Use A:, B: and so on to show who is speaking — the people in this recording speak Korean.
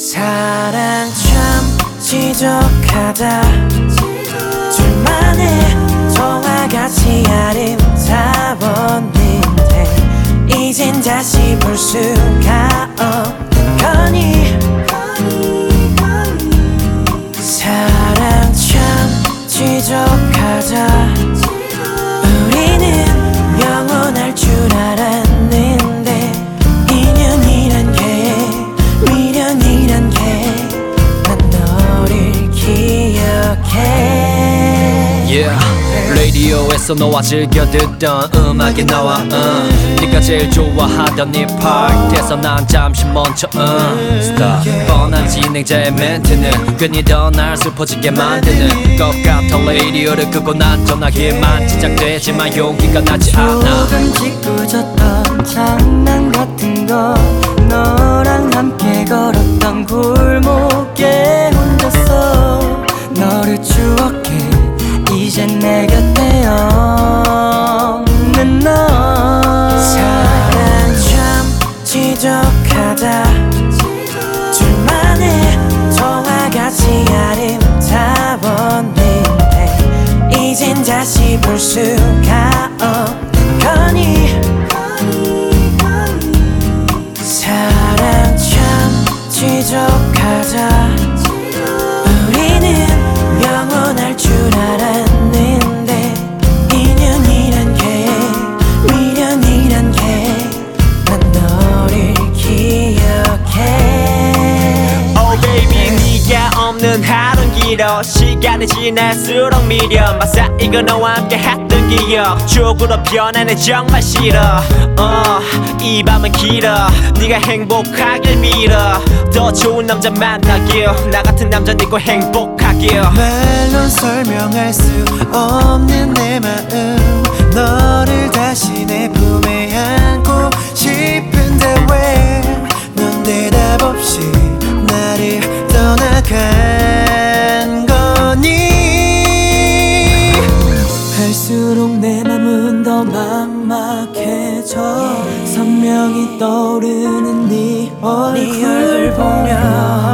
A: 사랑 참 지독하다. 둘만의 동화같이 아름다웠는데 이젠 다시 볼 수가 없는 거니. 사랑 참 지독하다. 우리는 영원할 줄 알았는데 인연이란 게 미련이란 게 난 너를 기억해.
B: 라디오에서 너와 즐겨 듣던 음악이 나와 네가 제일 좋아하던 이 파트에서 난 잠시 멈춰 Stop. 뻔한 진행자의 멘트는 괜히 더 날 슬퍼지게 만드는 것 같아. 라디오를 끄고 난 전화기만 시작되지만 용기가 나지 않아.
A: 조금 짓궂었던 장난 같은 거 너랑 함께 걸었던 골목에 혼자서 너를 추억해. 이젠 내 곁에 없는 너. 사랑 참 지독하다. 둘만의 동화같이 아름다웠는데 이젠 다시 볼 수가 없는 거니. 사랑 참 지독하다. 우리는 영원할 줄 알았는데 인연이란 게 미련이란 게 난 너를 기억해.
C: Oh baby 네가 없는 하루는 길어. 시간이 지날수록 미련 맞사이고 너와 함께 했던 기억 추억으로 변하네 정말 싫어. 이 밤은 길어. 네가 행복하길 빌어. 더 좋은 남자 만나길. 나 같은 남자 있고 행복하길.
A: 말로 설명할 수 없는 내 마음 너를 다시 내 품에 안고 싶은데 왜 넌 대답 없이 나를 떠나간 거니. 갈수록 내 맘은 더 막막해져. 선명히 떠오르는 네 얼굴 보며